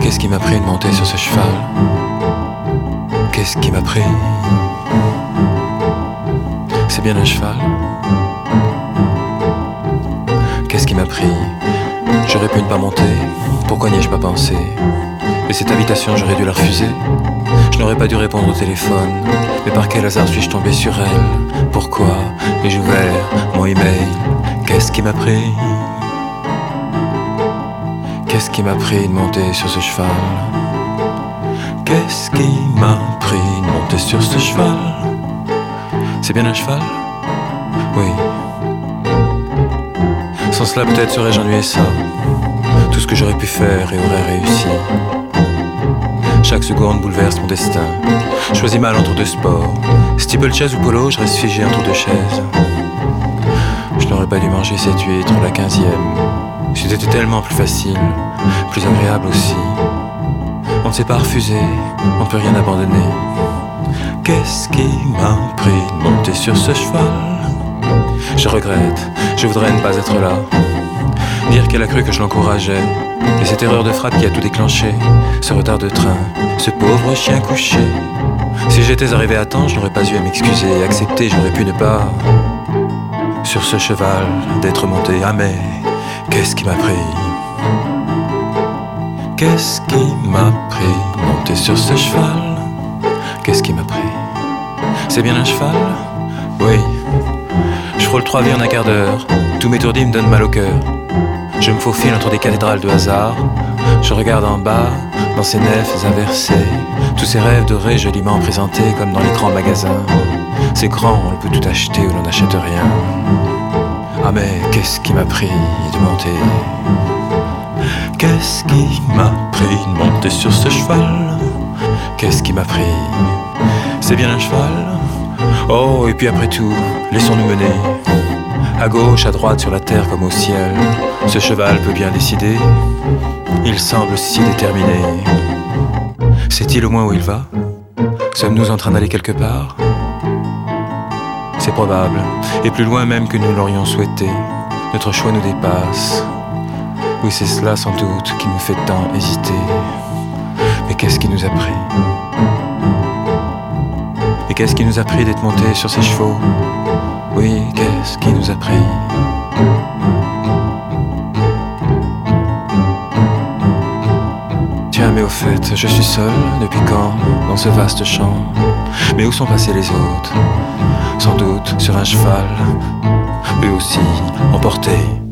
Qu'est-ce qui m'a pris de monter sur ce cheval? Qu'est-ce qui m'a pris? C'est bien un cheval? Qu'est-ce qui m'a pris? J'aurais pu ne pas monter, pourquoi n'y ai-je pas pensé? Et cette invitation j'aurais dû la refuser. Je n'aurais pas dû répondre au téléphone. Mais par quel hasard suis-je tombé sur elle? Pourquoi ai-je ouvert mon email? Qu'est-ce qui m'a pris? Qu'est-ce qui m'a pris de monter sur ce cheval? Qu'est-ce qui m'a pris de monter sur ce cheval? C'est bien un cheval? Oui. Sans cela peut-être serais-je ennuyé ça. Tout ce que j'aurais pu faire et aurait réussi. Chaque seconde bouleverse mon destin. Choisis mal entre deux sports. Steeplechase ou polo, je reste figé entre deux chaises. Je n'aurais pas dû manger cette huître, la 15e. C'était tellement plus facile, plus agréable aussi. On ne s'est pas refusé, on ne peut rien abandonner. Qu'est-ce qui m'a pris de monter sur ce cheval? Je regrette, je voudrais ne pas être là. Dire qu'elle a cru que je l'encourageais. Et cette erreur de frappe qui a tout déclenché. Ce retard de train, ce pauvre chien couché. Si j'étais arrivé à temps, je n'aurais pas eu à m'excuser et accepter, j'aurais pu ne pas. Sur ce cheval, d'être monté, ah mais qu'est-ce qui m'a pris? Qu'est-ce qui m'a pris? Monter sur ce cheval. Qu'est-ce qui m'a pris? C'est bien un cheval? Oui. Je frôle 3 vies en un quart d'heure. Tout m'étourdit, me donne mal au cœur. Je me faufile entre des cathédrales de hasard. Je regarde en bas, dans ces nefs inversées. Tous ces rêves dorés joliment présentés comme dans les grands magasins. C'est grand, on peut tout acheter ou l'on n'achète rien. Ah mais qu'est-ce qui m'a pris de monter? Qu'est-ce qui m'a pris de monter sur ce cheval? Qu'est-ce qui m'a pris? C'est bien un cheval? Oh, et puis après tout, laissons-nous mener. À gauche, à droite, sur la terre comme au ciel. Ce cheval peut bien décider. Il semble si déterminé. Sait-il au moins où il va? Sommes-nous en train d'aller quelque part? C'est probable, et plus loin même que nous l'aurions souhaité. Notre choix nous dépasse. Oui, c'est cela sans doute qui nous fait tant hésiter. Mais qu'est-ce qui nous a pris? Et qu'est-ce qui nous a pris d'être montés sur ces chevaux? Oui, qu'est-ce qui nous a pris? Tiens, mais au fait, je suis seul, depuis quand, dans ce vaste champ? Mais où sont passés les autres? Sans doute sur un cheval, eux aussi emportés